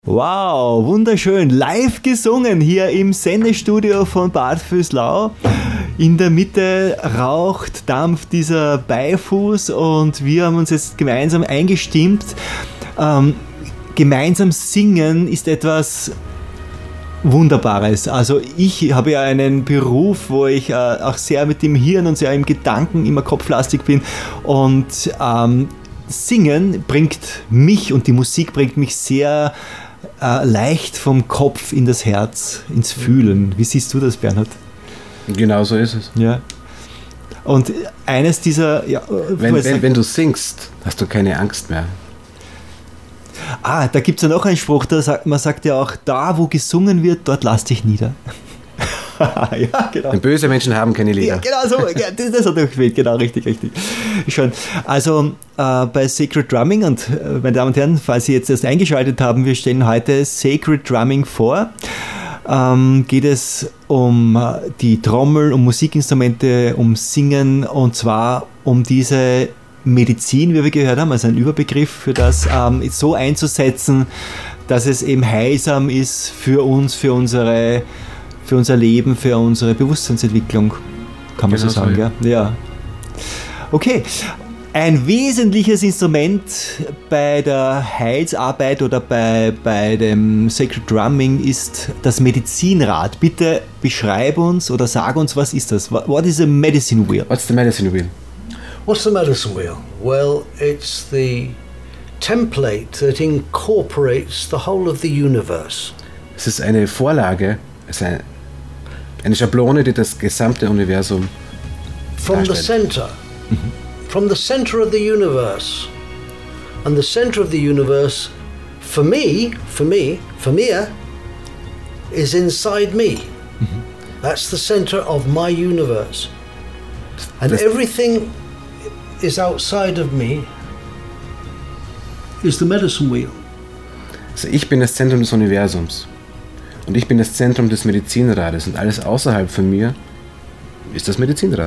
Wow, wunderschön. Live gesungen hier im Sendestudio von Bad Vöslau. In der Mitte raucht, dampft dieser Beifuß und wir haben uns jetzt gemeinsam eingestimmt. Gemeinsam singen ist etwas Wunderbares. Also ich habe ja einen Beruf, wo ich auch sehr mit dem Hirn und sehr im Gedanken immer kopflastig bin und Singen bringt mich und die Musik bringt mich sehr leicht vom Kopf in das Herz, ins Fühlen. Wie siehst du das, Bernhard? Genau so ist es. Ja. Und eines dieser... Ja, wenn du singst, hast du keine Angst mehr. Da gibt es ja noch einen Spruch, man sagt ja auch, da wo gesungen wird, dort lass dich nieder. Ja, genau. Böse Menschen haben keine Lieder. Ja, genau so, das hat gefehlt, genau, richtig. Schön. Also bei Sacred Drumming und meine Damen und Herren, falls Sie jetzt erst eingeschaltet haben, wir stellen heute Sacred Drumming vor. Geht es um die Trommel, um Musikinstrumente, um Singen und zwar um diese Medizin, wie wir gehört haben, also ein Überbegriff für das, so einzusetzen, dass es eben heilsam ist für uns, für unser Leben, für unsere Bewusstseinsentwicklung, kann man genau so sagen. So, ja. Okay, ein wesentliches Instrument bei der Heilsarbeit oder bei dem Sacred Drumming ist das Medizinrad. Bitte beschreib uns oder sag uns, was ist das? What is a medicine wheel? What's the medicine wheel? What's the medicine wheel? Well, it's the template that incorporates the whole of the universe. Es ist eine Vorlage, eine Schablone, die das gesamte Universum from the center, from the center of the universe, and the center of the universe, for me, is inside me. That's the center of my universe, and everything is outside of me. Is the medicine wheel. Also ich bin das Zentrum des Universums. Und ich bin das Zentrum des Medizinrades und alles außerhalb von mir ist das Medizinrad.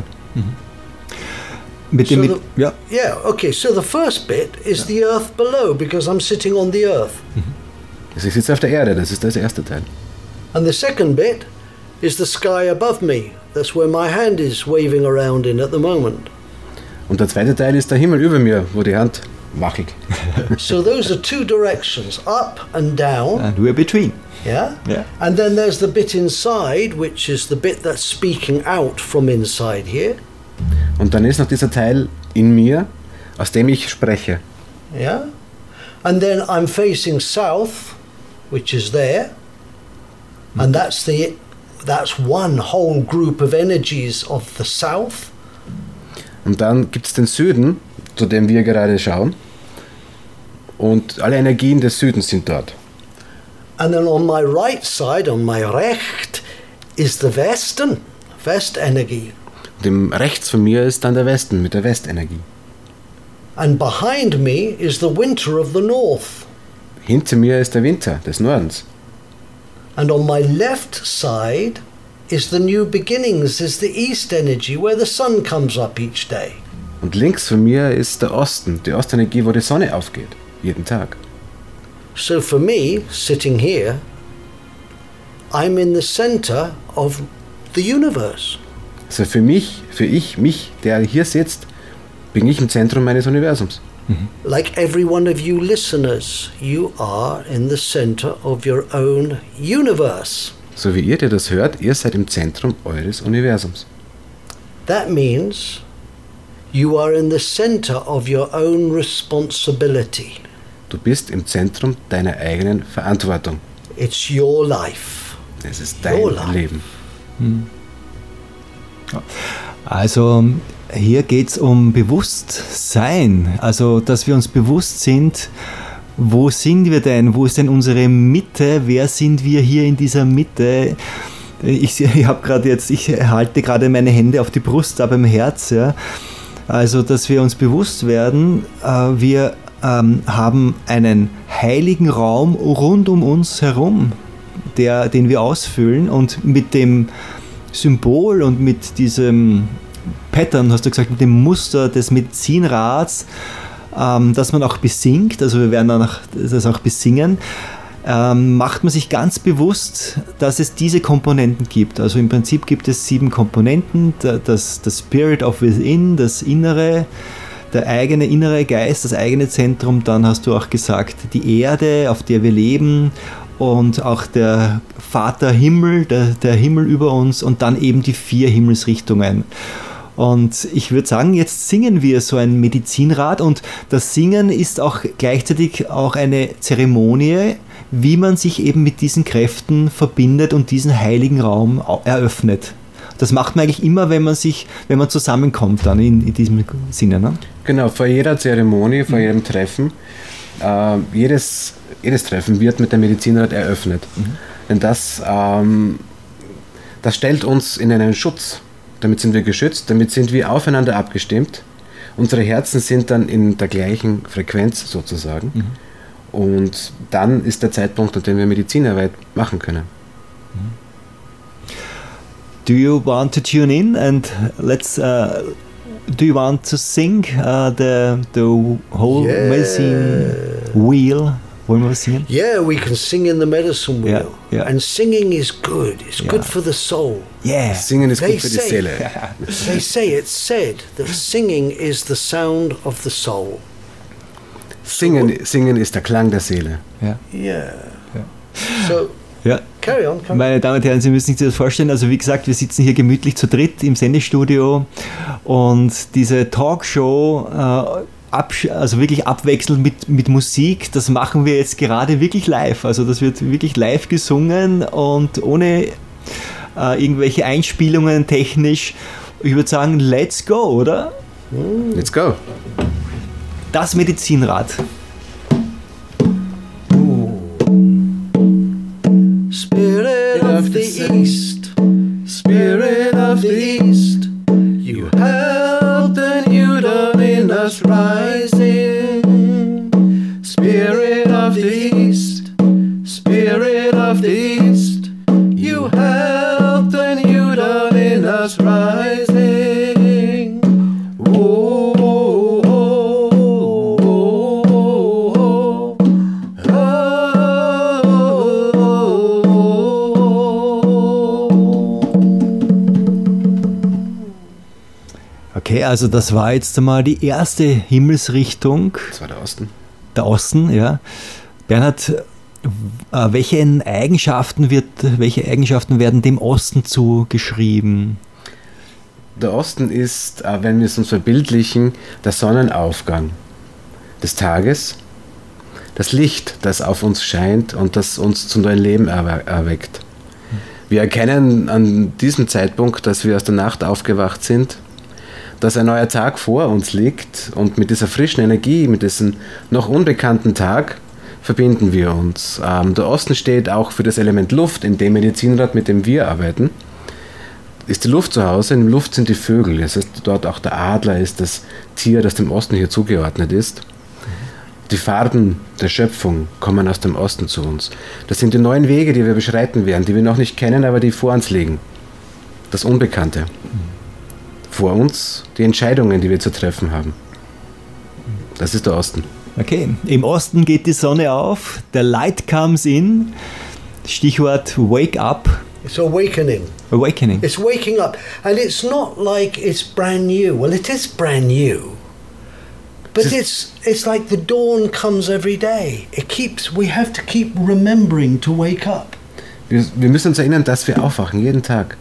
Okay, so the first bit is the earth below because I'm sitting on the earth. Also ich sitze auf der Erde, das ist das erste Teil. And the second bit is the sky above me. That's where my hand is waving around in at the moment. Und der zweite Teil ist der Himmel über mir, wo die Hand wackelt. So those are two directions, up and down. And we're between. Yeah? And then there's the bit inside, which is the bit that's speaking out from inside here. Und dann ist noch dieser Teil in mir, aus dem ich spreche. Yeah? And then I'm facing south, which is there. And that's one whole group of energies of the south. Und dann gibt es den Süden, zu dem wir gerade schauen. Und alle Energien des Südens sind dort. And then on my right side, on my recht, is the West energy. Dem rechts von mir ist dann der Westen mit der Westenergie. And behind me is the winter of the north. Hinter mir ist der Winter des Nordens. And on my left side is the new beginnings, is the east energy, where the sun comes up each day. Und links von mir ist der Osten, die Ostenergie, wo die Sonne aufgeht, jeden Tag. So for me, sitting here, I'm in the center of the universe. Also für mich, der hier sitzt, bin ich im Zentrum meines Universums. Like every one of you listeners, you are in the center of your own universe. So wie ihr das hört, ihr seid im Zentrum eures Universums. That means you are in the center of your own responsibility. Du bist im Zentrum deiner eigenen Verantwortung. It's your life. Es ist dein Leben. Also hier geht es um Bewusstsein, also dass wir uns bewusst sind, wo sind wir denn, wo ist denn unsere Mitte, wer sind wir hier in dieser Mitte? Ich halte gerade meine Hände auf die Brust, da beim Herz, ja. Also dass wir uns bewusst werden, wir haben einen heiligen Raum rund um uns herum, den wir ausfüllen und mit dem Symbol und mit diesem Pattern, hast du gesagt, mit dem Muster des Medizinrads, das man auch besingt, also wir werden das auch besingen, macht man sich ganz bewusst, dass es diese Komponenten gibt. Also im Prinzip gibt es 7 Komponenten, das Spirit of Within, das Innere, der eigene innere Geist, das eigene Zentrum, dann hast du auch gesagt, die Erde, auf der wir leben und auch der Vater Himmel, der Himmel über uns und dann eben die 4 Himmelsrichtungen. Und ich würde sagen, jetzt singen wir so ein Medizinrad und das Singen ist auch gleichzeitig auch eine Zeremonie, wie man sich eben mit diesen Kräften verbindet und diesen heiligen Raum eröffnet. Das macht man eigentlich immer, wenn man zusammenkommt dann in diesem Sinne. Ne? Genau, vor jeder Zeremonie, vor jedem Treffen, jedes Treffen wird mit dem Medizinrad eröffnet. Denn das stellt uns in einen Schutz. Damit sind wir geschützt, damit sind wir aufeinander abgestimmt. Unsere Herzen sind dann in der gleichen Frequenz sozusagen. Und dann ist der Zeitpunkt, an dem wir Medizinarbeit machen können. Do you want to tune in and let's... do you want to sing the whole medicine wheel? Wollen wir was singen? Yeah, we can sing in the medicine wheel. Yeah. And singing is good. It's good for the soul. Yeah. Singen ist gut für die Seele. They say, it's said, that singing is the sound of the soul. Singen ist der Klang der Seele. Yeah. So, carry on. Meine Damen und Herren, Sie müssen sich das vorstellen, also wie gesagt, wir sitzen hier gemütlich zu dritt im Sendestudio und diese Talkshow, also wirklich abwechselnd mit Musik, das machen wir jetzt gerade wirklich live. Also das wird wirklich live gesungen und ohne irgendwelche Einspielungen technisch. Ich würde sagen, let's go, oder? Let's go. Das Medizinrad. Spirit of the East, Spirit of the East, you helped and you done in us rising. Spirit of the East, Spirit of the East, you helped and you done in us rising. Oh, oh, oh, oh, oh, Okay, also das war jetzt einmal die erste Himmelsrichtung. Das war der Osten. Der Osten, ja. Bernhard, welche Eigenschaften werden dem Osten zugeschrieben? Der Osten ist, wenn wir es uns verbildlichen, der Sonnenaufgang des Tages, das Licht, das auf uns scheint und das uns zum neuen Leben erweckt. Wir erkennen an diesem Zeitpunkt, dass wir aus der Nacht aufgewacht sind, dass ein neuer Tag vor uns liegt und mit dieser frischen Energie, mit diesem noch unbekannten Tag verbinden wir uns. Der Osten steht auch für das Element Luft, in dem Medizinrad, mit dem wir arbeiten. Ist die Luft zu Hause, in der Luft sind die Vögel, das heißt dort auch der Adler ist das Tier, das dem Osten hier zugeordnet ist. Die Farben der Schöpfung kommen aus dem Osten zu uns. Das sind die neuen Wege, die wir beschreiten werden, die wir noch nicht kennen, aber die vor uns liegen. Das Unbekannte. Vor uns die Entscheidungen, die wir zu treffen haben. Das ist der Osten. Okay, im Osten geht die Sonne auf, the light comes in, Stichwort wake up. It's awakening. Awakening. It's waking up. And it's not like it's brand new. Well, it is brand new. But it's like the dawn comes every day. We have to keep remembering to wake up. Wir müssen uns erinnern, dass wir aufwachen, jeden Tag.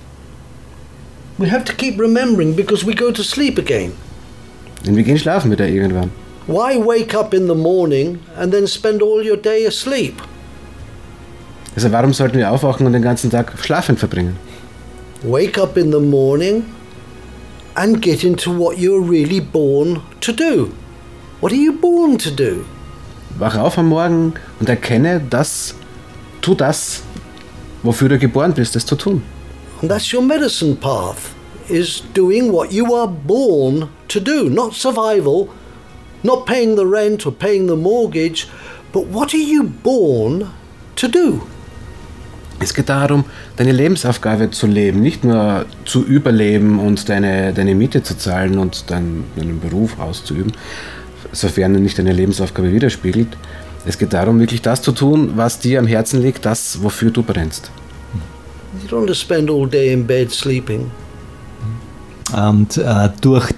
We have to keep remembering because we go to sleep again. Denn wir gehen schlafen wieder irgendwann. Why wake up in the morning and then spend all your day asleep? Also warum sollten wir aufwachen und den ganzen Tag schlafend verbringen? Wake up in the morning and get into what you're really born to do. What are you born to do? Wach auf am Morgen und erkenne, tu das, wofür du geboren bist, es zu tun. And that's your medicine path, is doing what you are born to do. Not survival, not paying the rent or paying the mortgage, but what are you born to do? Es geht darum, deine Lebensaufgabe zu leben, nicht nur zu überleben und deine Miete zu zahlen und deinen Beruf auszuüben, sofern er nicht deine Lebensaufgabe widerspiegelt, Es geht darum, wirklich das zu tun, was dir am Herzen liegt, das, wofür du brennst. You don't want to spend all day in bed sleeping. Und durch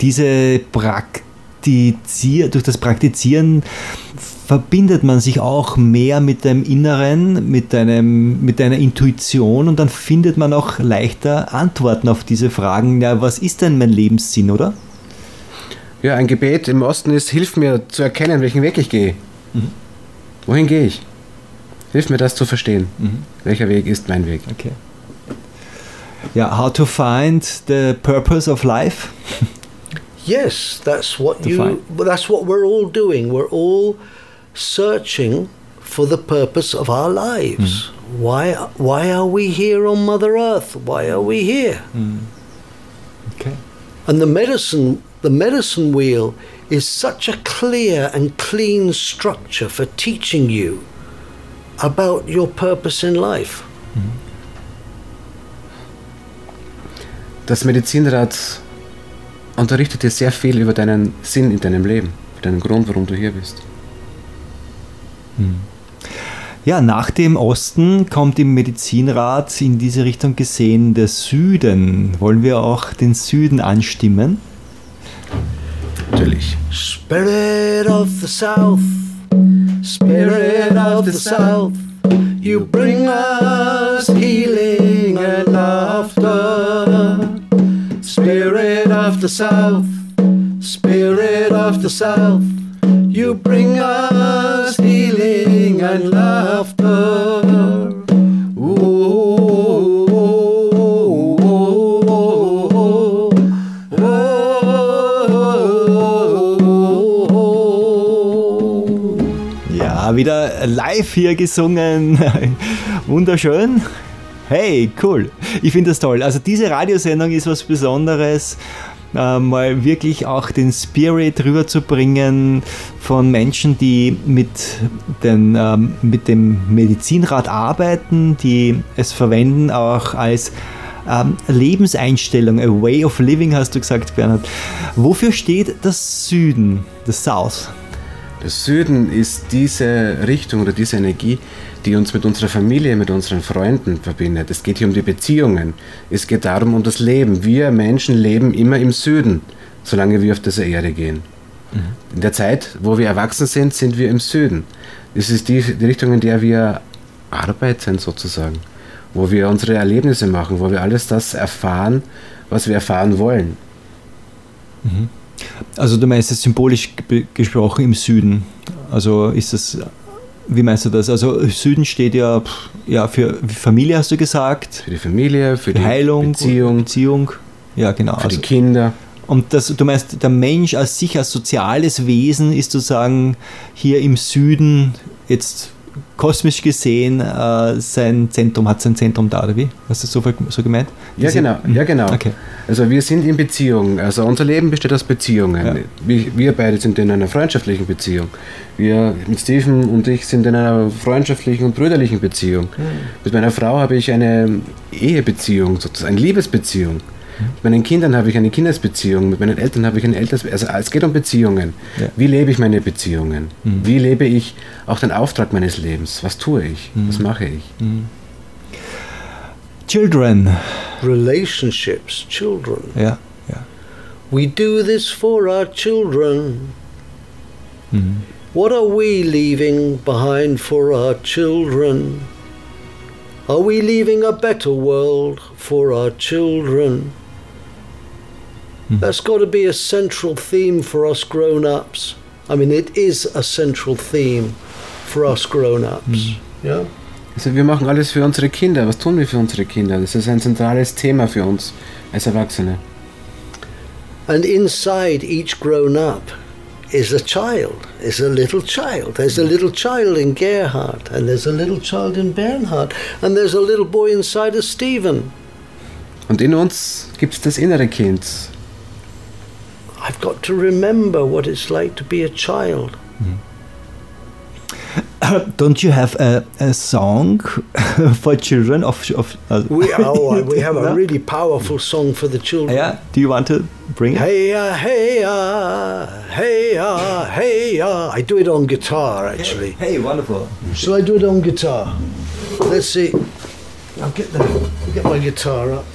durch das Praktizieren verbindet man sich auch mehr mit dem Inneren, mit deiner Intuition, und dann findet man auch leichter Antworten auf diese Fragen. Ja, was ist denn mein Lebenssinn, oder? Ja, ein Gebet im Osten ist, hilf mir zu erkennen, welchen Weg ich gehe. Wohin gehe ich? Hilf mir das zu verstehen. Welcher Weg ist mein Weg? Okay. Ja, how to find the purpose of life? Yes, that's what we're all doing. We're all searching for the purpose of our lives. Why are we here on Mother Earth? Why are we here? Okay. And the medicine wheel is such a clear and clean structure for teaching you about your purpose in life. Das Medizinrad unterrichtet dir sehr viel über deinen Sinn in deinem Leben, deinen Grund, warum du hier bist. Ja, nach dem Osten kommt im Medizinrat in diese Richtung gesehen der Süden. Wollen wir auch den Süden anstimmen? Natürlich. Spirit of the South, Spirit of the South, you bring us healing and laughter. Spirit of the South, Spirit of the South, you bring us healing and laughter. Ja, wieder live hier gesungen. Wunderschön. Hey, cool. Ich finde das toll. Also diese Radiosendung ist was Besonderes, mal wirklich auch den Spirit rüberzubringen von Menschen, die mit dem Medizinrad arbeiten, die es verwenden auch als Lebenseinstellung, a way of living, hast du gesagt, Bernhard. Wofür steht das Süden, das South? Das Süden ist diese Richtung oder diese Energie, die uns mit unserer Familie, mit unseren Freunden verbindet. Es geht hier um die Beziehungen. Es geht darum, um das Leben. Wir Menschen leben immer im Süden, solange wir auf dieser Erde gehen. In der Zeit, wo wir erwachsen sind, sind wir im Süden. Es ist die Richtung, in der wir arbeiten sozusagen, wo wir unsere Erlebnisse machen, wo wir alles das erfahren, was wir erfahren wollen. Also du meinst es symbolisch gesprochen im Süden. Also ist das, wie meinst du das? Also Süden steht ja für Familie, hast du gesagt. Für die Familie, für die Heilung, Beziehung. Ja, genau. Für die Kinder. Und du meinst, der Mensch als sich, als soziales Wesen ist sozusagen hier im Süden jetzt kosmisch gesehen hat sein Zentrum da, oder wie? Hast du das so gemeint? Ja, genau. Okay. Also wir sind in Beziehung. Also unser Leben besteht aus Beziehungen. Ja. Wir beide sind in einer freundschaftlichen Beziehung. Wir mit Steven und ich sind in einer freundschaftlichen und brüderlichen Beziehung. Mit meiner Frau habe ich eine Ehebeziehung, sozusagen eine Liebesbeziehung. Mit meinen Kindern habe ich eine Kindesbeziehung, mit meinen Eltern habe ich eine Elternbeziehung. Also es geht um Beziehungen. Ja. Wie lebe ich meine Beziehungen? Wie lebe ich auch den Auftrag meines Lebens? Was tue ich? Was mache ich? Children. Relationships, children. Ja. We do this for our children. What are we leaving behind for our children? Are we leaving a better world for our children? That's got to be a central theme for us grown-ups. I mean, it is a central theme for us grown-ups. Yeah? Also wir machen alles für unsere Kinder. Was tun wir für unsere Kinder? Das ist ein zentrales Thema für uns als Erwachsene. And inside each grown-up is a child, is a little child. There's a little child in Gerhard, and there's a little child in Bernhard, and there's a little boy inside of Stephen. Und in uns gibt es das innere Kind. I've got to remember what it's like to be a child. Don't you have a song for children We have a No? really powerful song for the children. Yeah, do you want to bring it? Hey-ya, hey-ya, hey-ya, hey-ya. I do it on guitar, actually. Hey, wonderful. Shall I do it on guitar? Let's see. I'll get my guitar up.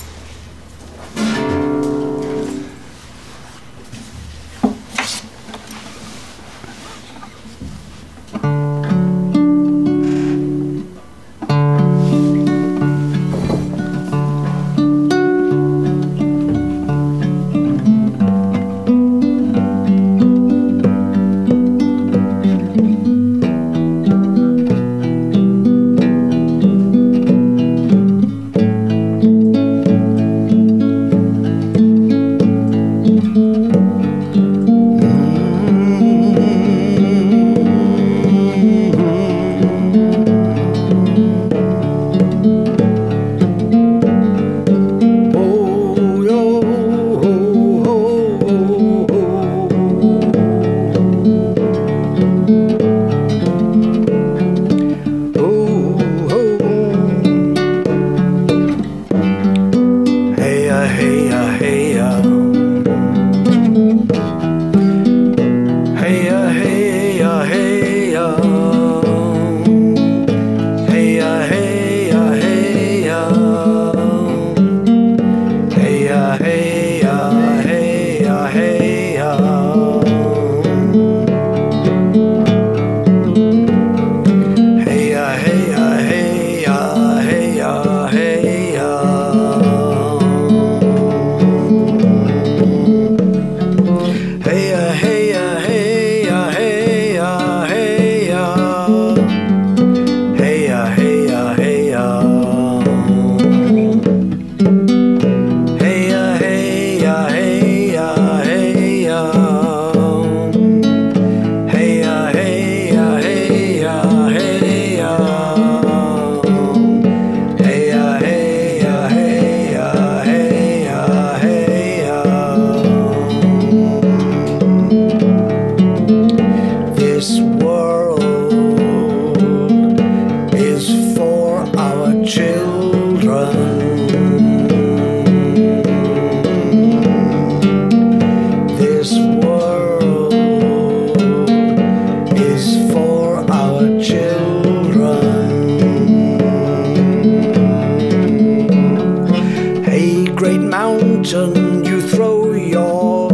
mountain, you throw your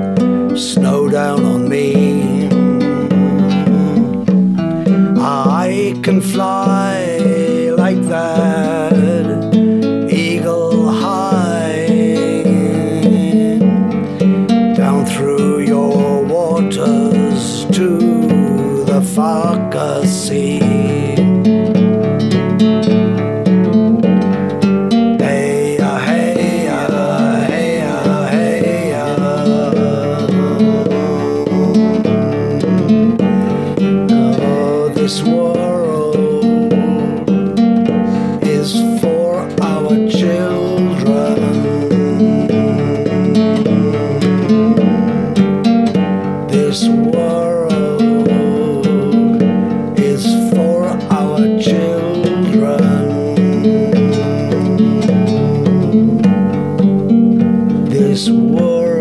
snow down on me. I can fly like that eagle high down through your waters to the Farka Sea. This world is for our children. This world is for our children. This world